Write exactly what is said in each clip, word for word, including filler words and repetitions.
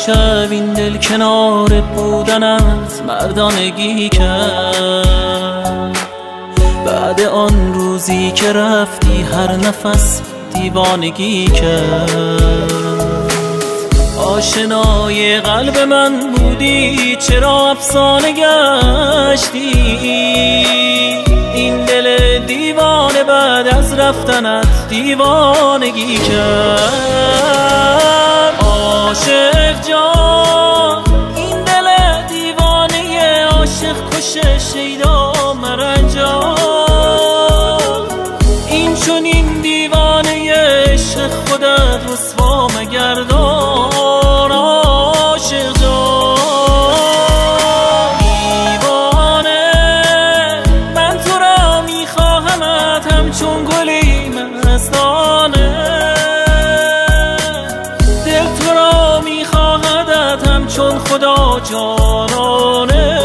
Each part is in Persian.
شب این دل کنار بودنت مردانگی کرد. بعد آن روزی که رفتی هر نفس دیوانگی کرد. آشنای قلب من بودی چرا افسانه گشتی؟ این دل دیوانه بعد از رفتنت دیوانگی کرد. عاشق جان این دل دیوانه عاشق کش شیدا مرنجان. این چون این دیوانه عشق خودت رسوا مگردان. عاشق جان دیوانه من تو را میخواهمت همچون گلی مستانه. دل تو را میخواهدت همچون خدا جانانه.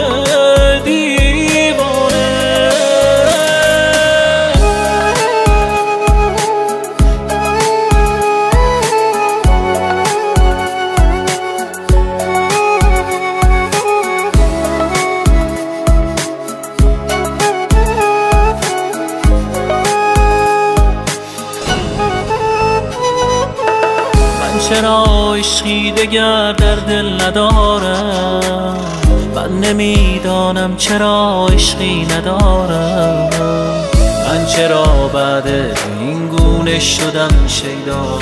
چرا عشقی دگر در دل ندارم؟ من نمیدانم چرا عشقی ندارم. من چرا بعد این گونه شدم شیدا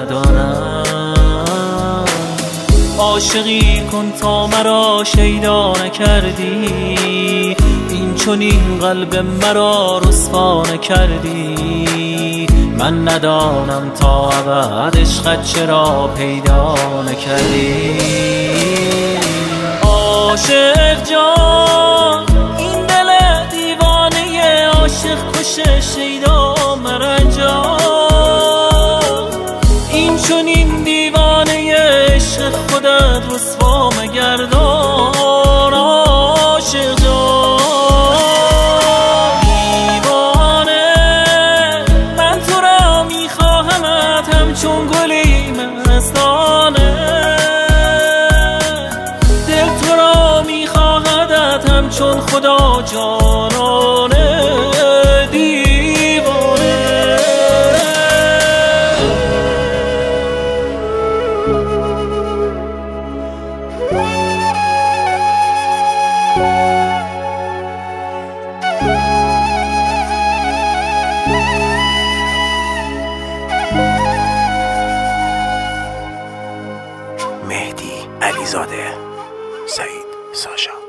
ندانم. عاشقی کن تا مرا شیدا نکردی. این چنین قلب مرا رسوا نکردی. من ندانم تا ابد عشقت چرا پیدا نکردی. عاشق جان این دل دیوانه عاشق کش شیدا مرنجان. این چون این دیوانه عشق خودت رسوا مگردان. عاشق جان چون گلی مستانه. دل تو را میخواهدت همچون خدا جانانه. دیوانه مهدی علیزاده، سعید ساشا.